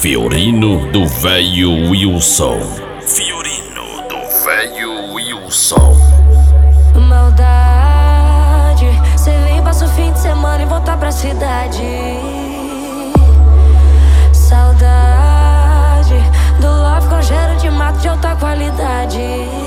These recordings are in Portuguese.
Fiorino do Velho Wilson. Fiorino do Velho Wilson. Maldade, cê vem, passa o fim de semana e volta pra cidade. Saudade do love com cheiro de mato de alta qualidade.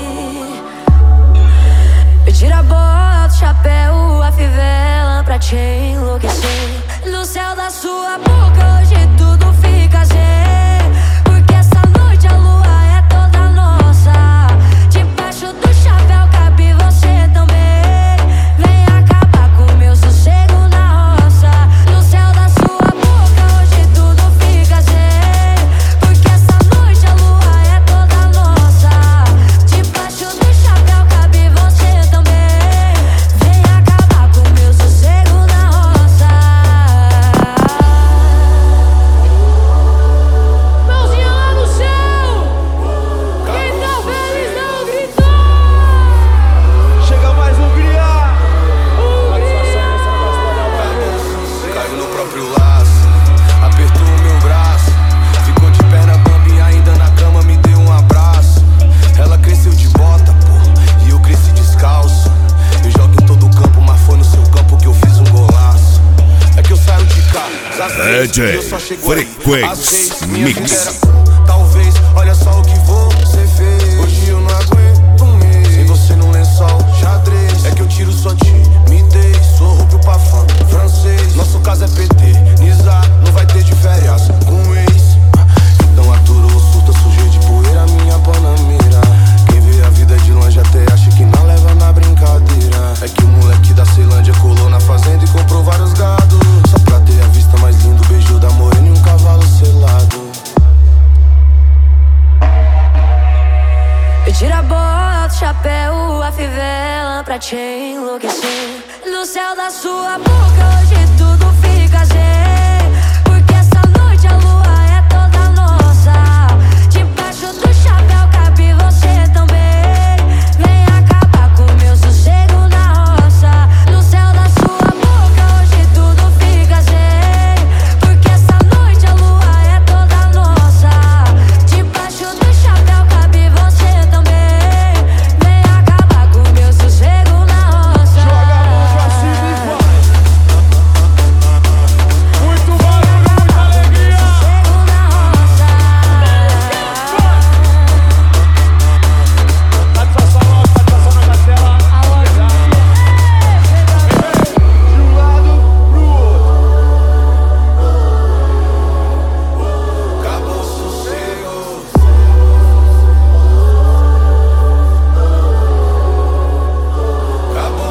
Eu tiro a bota, o chapéu, a fivela pra te enlouquecer. No céu da sua boca hoje tudo fica zen, porque essa noite a lua é toda nossa. Debaixo do chapéu cabe você também. Vem acabar com meu sossego na roça. No céu da sua boca hoje tudo fica zen, porque essa noite a lua é toda nossa. Debaixo do chapéu cabe você também. Vem acabar com meu sossego na roça. Mãozinha lá no céu, quem tá feliz não gritou. Chega mais Hungria! Caiu no próprio laço, apertou o meu braço. Ficou de perna bamba e ainda na cama me deu um abraço. Ela cresceu de bota, pô, e eu cresci descalço. Eu jogo em todo o campo, mas foi no seu campo que eu fiz um golaço. É que eu saio de casa, às vezes, e eu só chego aí. Às vezes, minha vida era talvez, olha só o que você fez. Hoje eu não aguento um mês sem você no lençol, xadrez. É que eu tiro sua timidez, sou rubro pra fã, francês. Nosso caso é PT, Nizar, não vai ter de férias com ex. Então aturo o surto, sujei de poeira minha panamera. Quem vê a vida de longe até acha que não leva na brincadeira. É que o moleque da Ceilândia colou na fazenda e comprou vários gados, só pra ter a vista mais linda, o beijo da morena e um cavalo selado. Eu tiro a bota, o chapéu, a fivela pra te enlouquecer. No céu da sua boca hoje tudo fica zen,